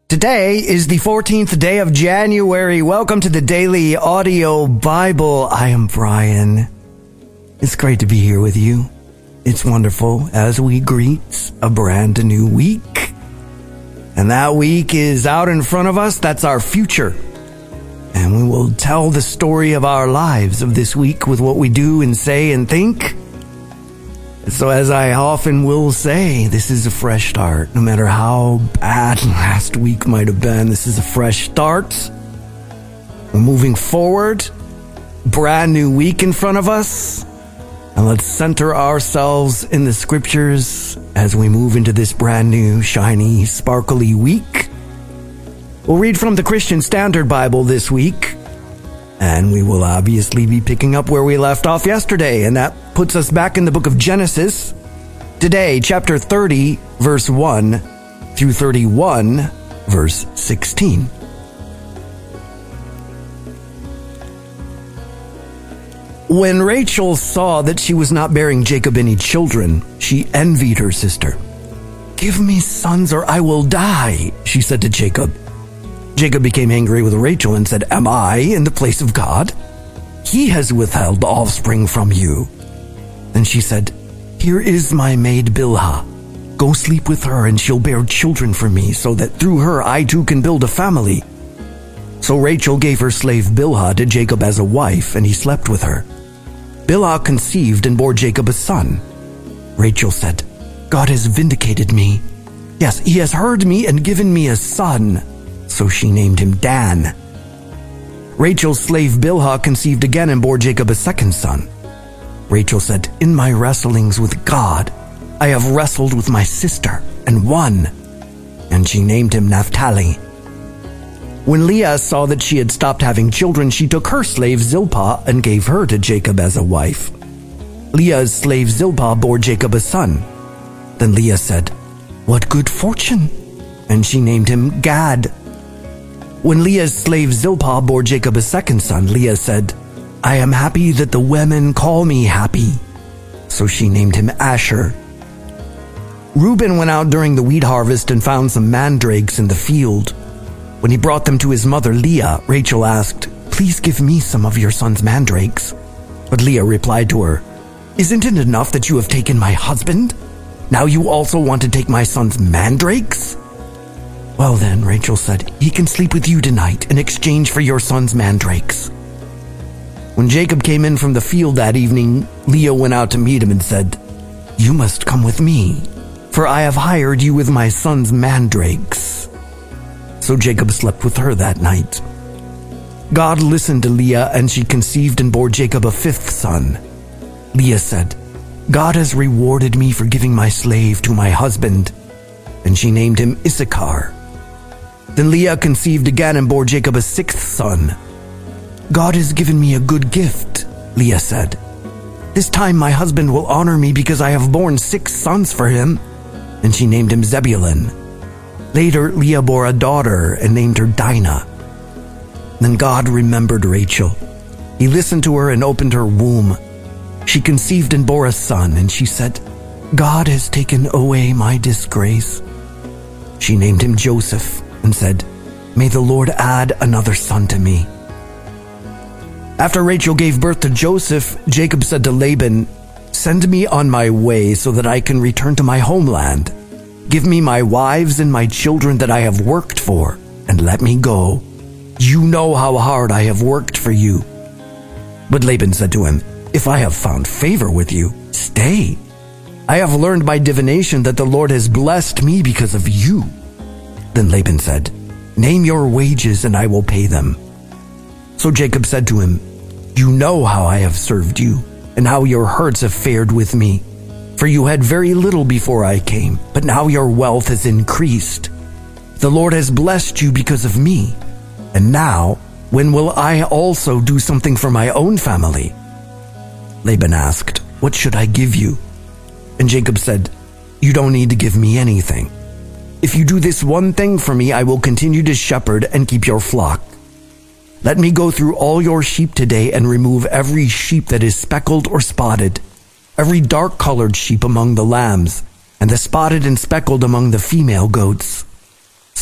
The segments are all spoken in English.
Today is the 14th day of January. Welcome to the Daily Audio Bible. I am Brian. It's great to be here with you. It's wonderful as we greet a brand new week. And that week is out in front of us. That's our future. And we will tell the story of our lives of this week with what we do and say and think. So as I often will say, this is a fresh start. No matter how bad last week might have been, this is a fresh start. We're moving forward. Brand new week in front of us. And let's center ourselves in the scriptures as we move into this brand new, shiny, sparkly week. We'll read from the Christian Standard Bible this week. And we will obviously be picking up where we left off yesterday, and that puts us back in the book of Genesis. Today, chapter 30, verse 1 through 31, verse 16. When Rachel saw that she was not bearing Jacob any children, she envied her sister. "Give me sons or I will die," she said to Jacob. Jacob became angry with Rachel and said, "Am I in the place of God? He has withheld offspring from you." Then she said, "Here is my maid Bilhah. Go sleep with her and she'll bear children for me, so that through her I too can build a family." So Rachel gave her slave Bilhah to Jacob as a wife, and he slept with her. Bilhah conceived and bore Jacob a son. Rachel said, "God has vindicated me. Yes, he has heard me and given me a son." So she named him Dan. Rachel's slave Bilhah conceived again and bore Jacob a second son. Rachel said, "In my wrestlings with God, I have wrestled with my sister and won." And she named him Naphtali. When Leah saw that she had stopped having children, she took her slave Zilpah and gave her to Jacob as a wife. Leah's slave Zilpah bore Jacob a son. Then Leah said, "What good fortune!" And she named him Gad. When Leah's slave Zilpah bore Jacob a second son, Leah said, "I am happy that the women call me happy." So she named him Asher. Reuben went out during the wheat harvest and found some mandrakes in the field. When he brought them to his mother Leah, Rachel asked, "Please give me some of your son's mandrakes." But Leah replied to her, "Isn't it enough that you have taken my husband? Now you also want to take my son's mandrakes?" "Well then," Rachel said, "he can sleep with you tonight in exchange for your son's mandrakes." When Jacob came in from the field that evening, Leah went out to meet him and said, "You must come with me, for I have hired you with my son's mandrakes." So Jacob slept with her that night. God listened to Leah, and she conceived and bore Jacob a fifth son. Leah said, "God has rewarded me for giving my slave to my husband." And she named him Issachar. Then Leah conceived again and bore Jacob a sixth son. "God has given me a good gift," Leah said. "This time my husband will honor me because I have borne 6 sons for him." And she named him Zebulun. Later, Leah bore a daughter and named her Dinah. Then God remembered Rachel. He listened to her and opened her womb. She conceived and bore a son, and she said, "God has taken away my disgrace." She named him Joseph and said, "May the Lord add another son to me." After Rachel gave birth to Joseph, Jacob said to Laban, "Send me on my way so that I can return to my homeland. Give me my wives and my children that I have worked for, and let me go. You know how hard I have worked for you." But Laban said to him, "If I have found favor with you, stay. I have learned by divination that the Lord has blessed me because of you." Then Laban said, "Name your wages and I will pay them." So Jacob said to him, "You know how I have served you, and how your herds have fared with me. For you had very little before I came, but now your wealth has increased. The Lord has blessed you because of me. And now, when will I also do something for my own family?" Laban asked, "What should I give you?" And Jacob said, "You don't need to give me anything. If you do this one thing for me, I will continue to shepherd and keep your flock. Let me go through all your sheep today and remove every sheep that is speckled or spotted, every dark-colored sheep among the lambs, and the spotted and speckled among the female goats.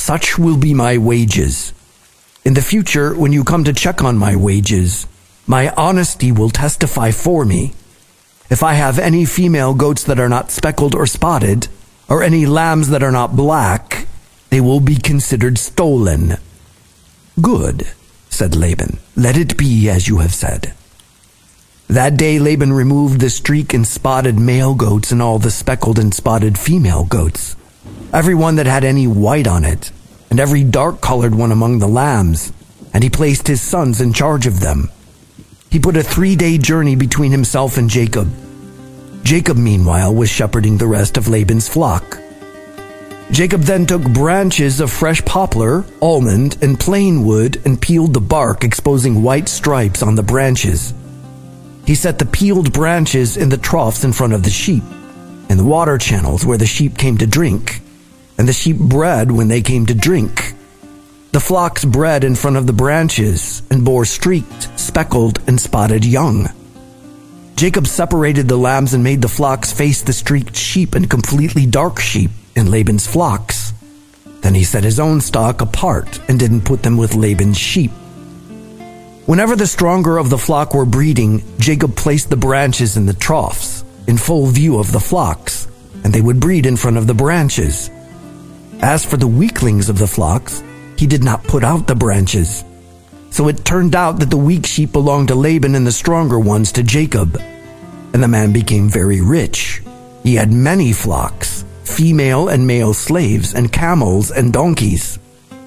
Such will be my wages. In the future, when you come to check on my wages, my honesty will testify for me. If I have any female goats that are not speckled or spotted, or any lambs that are not black, they will be considered stolen." "Good," said Laban. "Let it be as you have said." That day Laban removed the streak and spotted male goats and all the speckled and spotted female goats, every one that had any white on it, and every dark-colored one among the lambs, and he placed his sons in charge of them. He put a 3-day journey between himself and Jacob. Jacob, meanwhile, was shepherding the rest of Laban's flock. Jacob then took branches of fresh poplar, almond, and plane wood and peeled the bark, exposing white stripes on the branches. He set the peeled branches in the troughs in front of the sheep, in the water channels where the sheep came to drink, and the sheep bred when they came to drink. The flocks bred in front of the branches and bore streaked, speckled, and spotted young. Jacob separated the lambs and made the flocks face the streaked sheep and completely dark sheep in Laban's flocks. Then he set his own stock apart and didn't put them with Laban's sheep. Whenever the stronger of the flock were breeding, Jacob placed the branches in the troughs, in full view of the flocks, and they would breed in front of the branches. As for the weaklings of the flocks, he did not put out the branches. So it turned out that the weak sheep belonged to Laban and the stronger ones to Jacob. And the man became very rich. He had many flocks, female and male slaves, and camels and donkeys.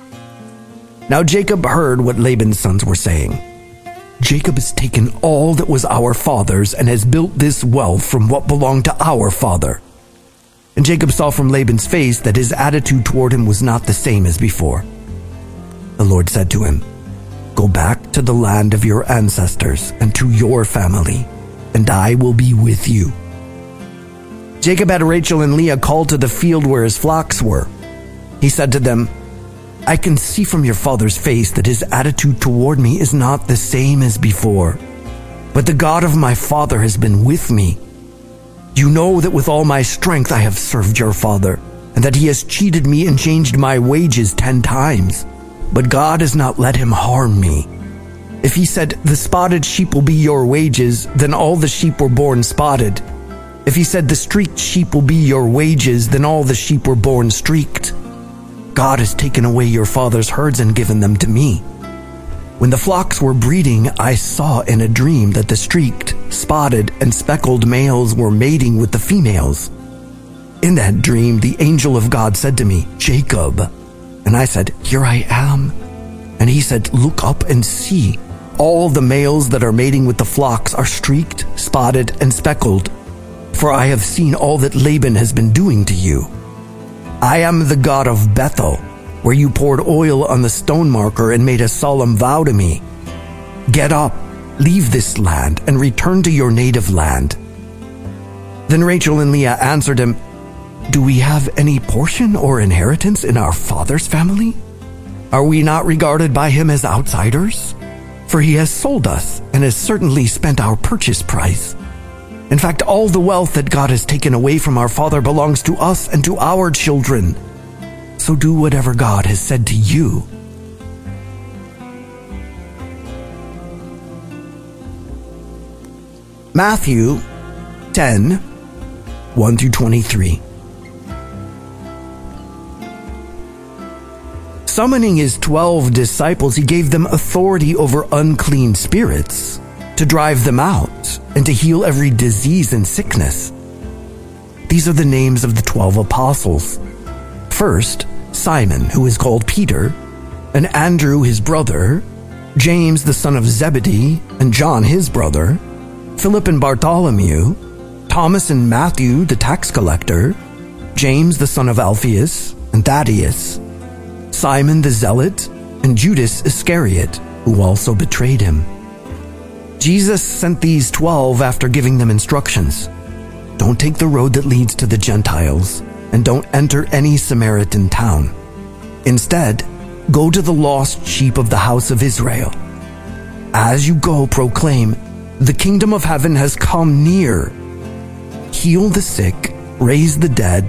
Now Jacob heard what Laban's sons were saying. "Jacob has taken all that was our father's and has built this wealth from what belonged to our father." And Jacob saw from Laban's face that his attitude toward him was not the same as before. The Lord said to him, "Go back to the land of your ancestors and to your family, and I will be with you." Jacob had Rachel and Leah called to the field where his flocks were. He said to them, "I can see from your father's face that his attitude toward me is not the same as before, but the God of my father has been with me. You know that with all my strength I have served your father, and that he has cheated me and changed my wages 10 times. But God has not let him harm me. If he said, 'The spotted sheep will be your wages,' then all the sheep were born spotted. If he said, 'The streaked sheep will be your wages,' then all the sheep were born streaked. God has taken away your father's herds and given them to me. When the flocks were breeding, I saw in a dream that the streaked, spotted, and speckled males were mating with the females. In that dream, the angel of God said to me, 'Jacob.' And I said, 'Here I am.' And he said, 'Look up and see. All the males that are mating with the flocks are streaked, spotted, and speckled. For I have seen all that Laban has been doing to you. I am the God of Bethel, where you poured oil on the stone marker and made a solemn vow to me. Get up, leave this land, and return to your native land.' Then Rachel and Leah answered him, 'Do we have any portion or inheritance in our father's family? Are we not regarded by him as outsiders? For he has sold us and has certainly spent our purchase price. In fact, all the wealth that God has taken away from our father belongs to us and to our children. So do whatever God has said to you.'" Matthew 10, 1-23. Summoning his 12 disciples, he gave them authority over unclean spirits, to drive them out, and to heal every disease and sickness. These are the names of the 12 apostles. First, Simon, who is called Peter, and Andrew his brother, James the son of Zebedee, and John his brother, Philip and Bartholomew, Thomas and Matthew the tax collector, James the son of Alphaeus, and Thaddeus, Simon the Zealot, and Judas Iscariot, who also betrayed him. Jesus sent these 12 after giving them instructions. Don't take the road that leads to the Gentiles, and don't enter any Samaritan town. Instead, go to the lost sheep of the house of Israel. As you go, proclaim, "The kingdom of heaven has come near." Heal the sick, raise the dead,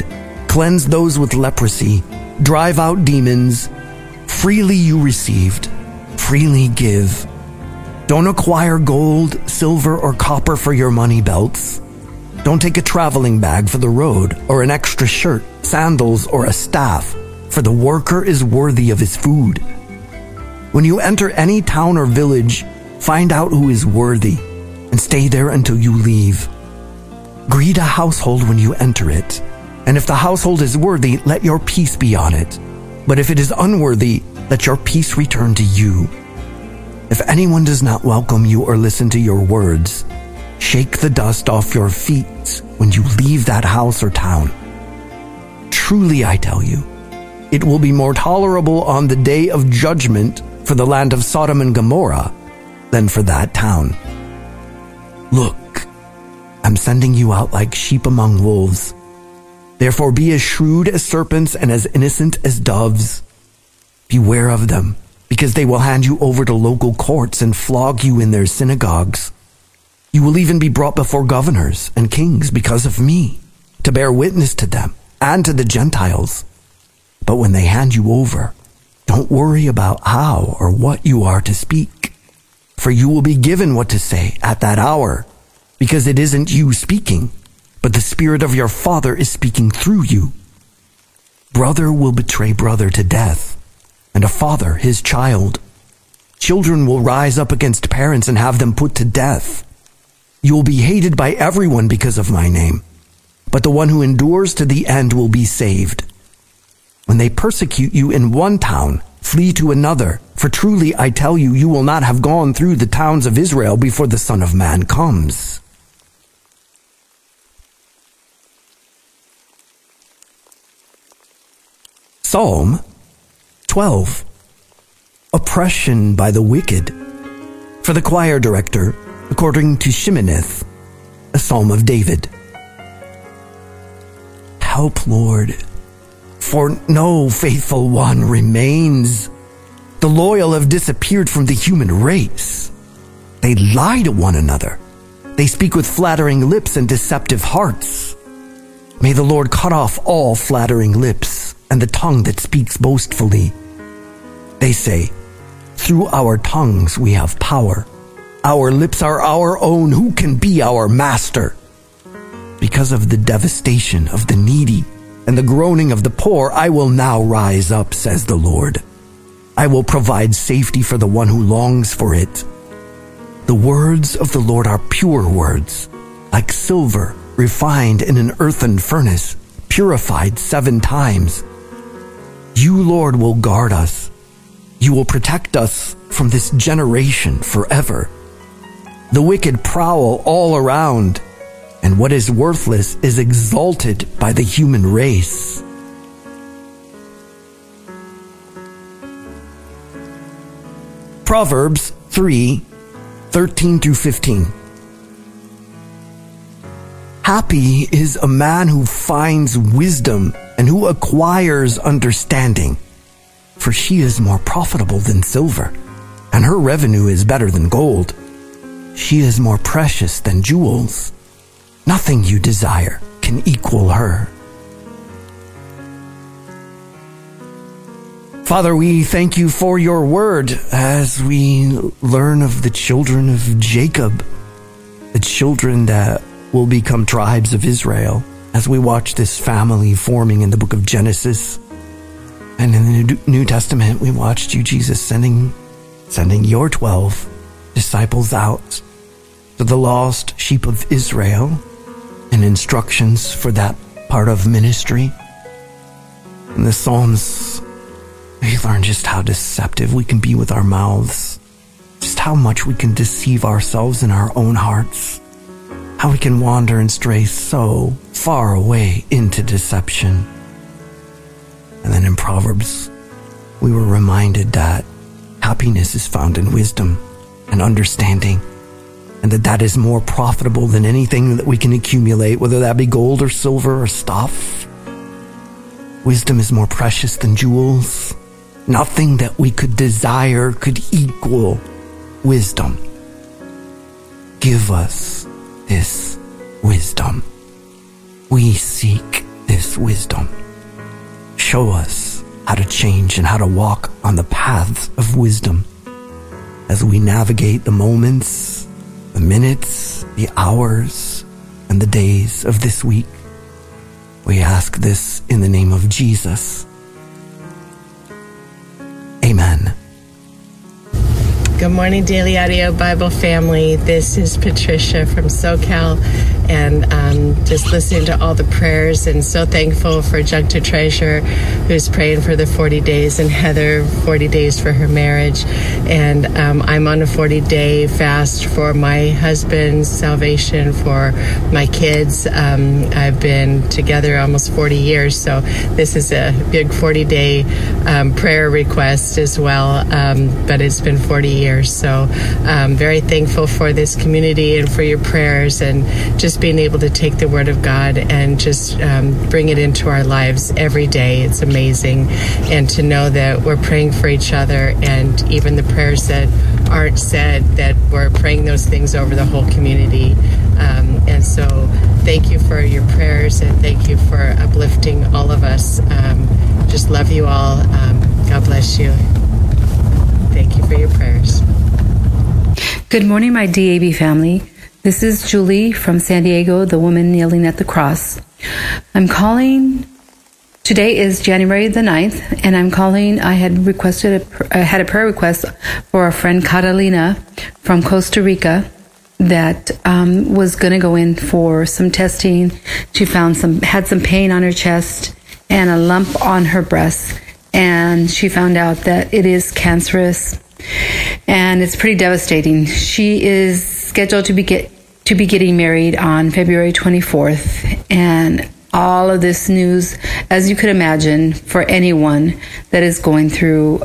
Cleanse those with leprosy. Drive out demons. Freely you received. Freely give. Don't acquire gold, silver, or copper for your money belts. Don't take a traveling bag for the road, or an extra shirt, sandals, or a staff, for the worker is worthy of his food. When you enter any town or village, find out who is worthy, and stay there until you leave. Greet a household when you enter it, and if the household is worthy, let your peace be on it. But if it is unworthy, let your peace return to you. If anyone does not welcome you or listen to your words, shake the dust off your feet when you leave that house or town. Truly, I tell you, it will be more tolerable on the day of judgment for the land of Sodom and Gomorrah than for that town. Look, I'm sending you out like sheep among wolves. Therefore be as shrewd as serpents and as innocent as doves. Beware of them, because they will hand you over to local courts and flog you in their synagogues. You will even be brought before governors and kings because of me, to bear witness to them and to the Gentiles. But when they hand you over, don't worry about how or what you are to speak, for you will be given what to say at that hour, because it isn't you speaking, but the Spirit of your Father is speaking through you. Brother will betray brother to death, and a father his child. Children will rise up against parents and have them put to death. You will be hated by everyone because of my name, but the one who endures to the end will be saved. When they persecute you in one town, flee to another, for truly I tell you, you will not have gone through the towns of Israel before the Son of Man comes. Psalm 12. Oppression by the wicked. For the choir director, according to Sheminith, a psalm of David. Help, Lord, for no faithful one remains. The loyal have disappeared from the human race. They lie to one another. They speak with flattering lips and deceptive hearts. May the Lord cut off all flattering lips and the tongue that speaks boastfully. They say, through our tongues we have power. Our lips are our own. Who can be our master? Because of the devastation of the needy and the groaning of the poor, I will now rise up, says the Lord. I will provide safety for the one who longs for it. The words of the Lord are pure words, like silver refined in an earthen furnace, purified 7 times. You, Lord, will guard us. You will protect us from this generation forever. The wicked prowl all around, and what is worthless is exalted by the human race. Proverbs 3:13-15. Happy is a man who finds wisdom and who acquires understanding, for she is more profitable than silver, and her revenue is better than gold. She is more precious than jewels. Nothing you desire can equal her. Father, we thank you for your word as we learn of the children of Jacob, the children that will become tribes of Israel, as we watch this family forming in the book of Genesis. And in the New Testament, we watched you, Jesus, sending your 12 disciples out to the lost sheep of Israel and instructions for that part of ministry. In the Psalms, we learn just how deceptive we can be with our mouths, just how much we can deceive ourselves in our own hearts, how we can wander and stray so far away into deception. And then in Proverbs, we were reminded that happiness is found in wisdom and understanding, and that is more profitable than anything that we can accumulate, whether that be gold or silver or stuff. Wisdom is more precious than jewels. Nothing that we could desire could equal wisdom. Give us this wisdom. We seek this wisdom. show us how to change and how to walk on the paths of wisdom as we navigate the moments, the minutes, the hours, and the days of this week. We ask this in the name of Jesus. Amen. Good morning, Daily Audio Bible family. This is Patricia from SoCal, and just listening to all the prayers, and so thankful for Jug to Treasure, who's praying for the 40 days, and Heather, 40 days for her marriage. And I'm on a 40-day fast for my husband's salvation, for my kids. I've been together almost 40 years, so this is a big 40-day prayer request as well, but it's been 40 years. So very thankful for this community and for your prayers, and just being able to take the Word of God and just bring it into our lives every day. It's amazing. And to know that we're praying for each other, and even the prayers that aren't said, that we're praying those things over the whole community. And so thank you for your prayers, and thank you for uplifting all of us. Just love you all. God bless you. Thank you for your prayers. Good morning, my DAB family. This is Julie from San Diego, the woman kneeling at the cross. I'm calling. Today is January the 9th, and I'm calling. I had had a prayer request for a friend, Catalina, from Costa Rica, that was going to go in for some testing. She had some pain on her chest and a lump on her breast, and she found out that it is cancerous, and it's pretty devastating. She is scheduled to be getting married on February 24th, and all of this news, as you could imagine, for anyone that is going through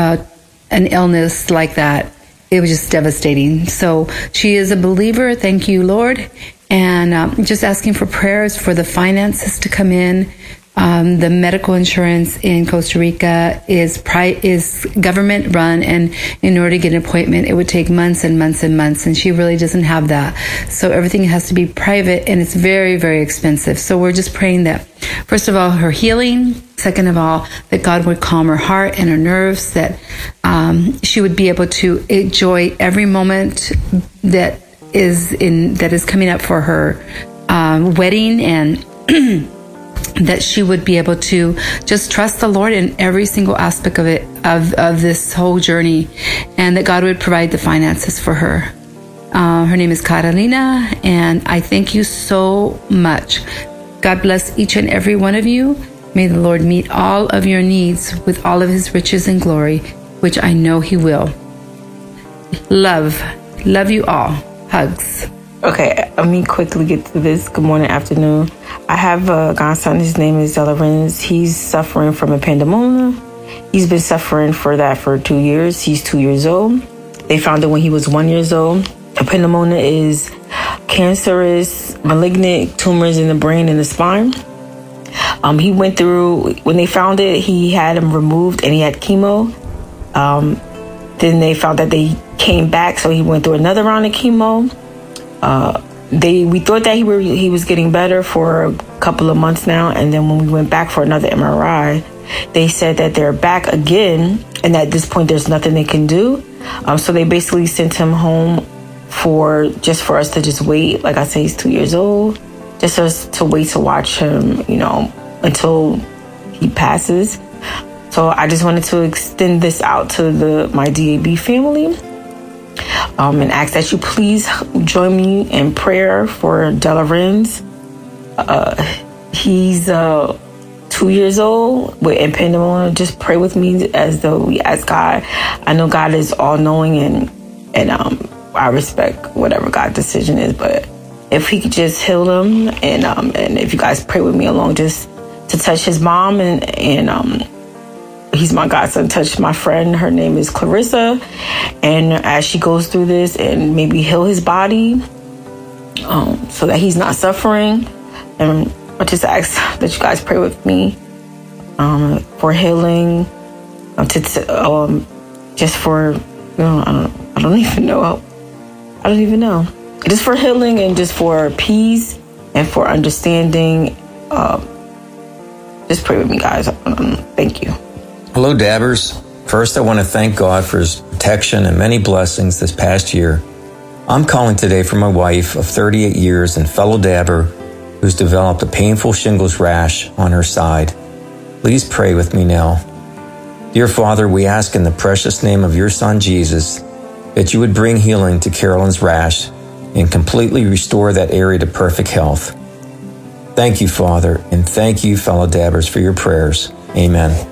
an illness like that, it was just devastating. So she is a believer. Thank you, Lord. And just asking for prayers for the finances to come in. The medical insurance in Costa Rica is government run, and in order to get an appointment, it would take months and months and months, and she really doesn't have that. So everything has to be private, and it's very, very expensive. So we're just praying that, first of all, her healing. Second of all, that God would calm her heart and her nerves, that she would be able to enjoy every moment that is coming up for her wedding, and that she would be able to just trust the Lord in every single aspect of it, of this whole journey, and that God would provide the finances for her. Her name is Catalina, and I thank you so much. God bless each and every one of you. May the Lord meet all of your needs with all of his riches and glory, which I know he will. Love you all. Hugs. Okay, let me quickly get to this. Good morning, afternoon. I have a godson. His name is Lorenz. He's suffering from ependymoma. He's been suffering for that for 2 years. He's 2 years old. They found it when he was 1 year old. Ependymoma is cancerous, malignant tumors in the brain and the spine. He went through, when they found it, he had him removed and he had chemo. Then they found that they came back, so he went through another round of chemo. We thought that he was getting better for a couple of months now, and then when we went back for another MRI, they said that they're back again, and at this point there's nothing they can do. So they basically sent him home for us to just wait. Like I say, he's 2 years old, just us to wait to watch him, until he passes. So I just wanted to extend this out to my DAB family. And ask that you please join me in prayer for Lorenz. He's 2 years old with ependymoma. Just pray with me as though we ask God. I know God is all knowing, and I respect whatever God's decision is. But if He could just heal him, and if you guys pray with me along, just to touch his mom and he's my godson, touch my friend. Her name is Clarissa. And as she goes through this, and maybe heal his body so that he's not suffering. And I just ask that you guys pray with me for healing, just for, I don't even know. Just for healing and just for peace and for understanding, Just pray with me, guys. Thank you. Hello, Dabbers. First, I want to thank God for his protection and many blessings this past year. I'm calling today for my wife of 38 years and fellow dabber who's developed a painful shingles rash on her side. Please pray with me now. Dear Father, we ask in the precious name of your Son, Jesus, that you would bring healing to Carolyn's rash and completely restore that area to perfect health. Thank you, Father, and thank you, fellow dabbers, for your prayers. Amen.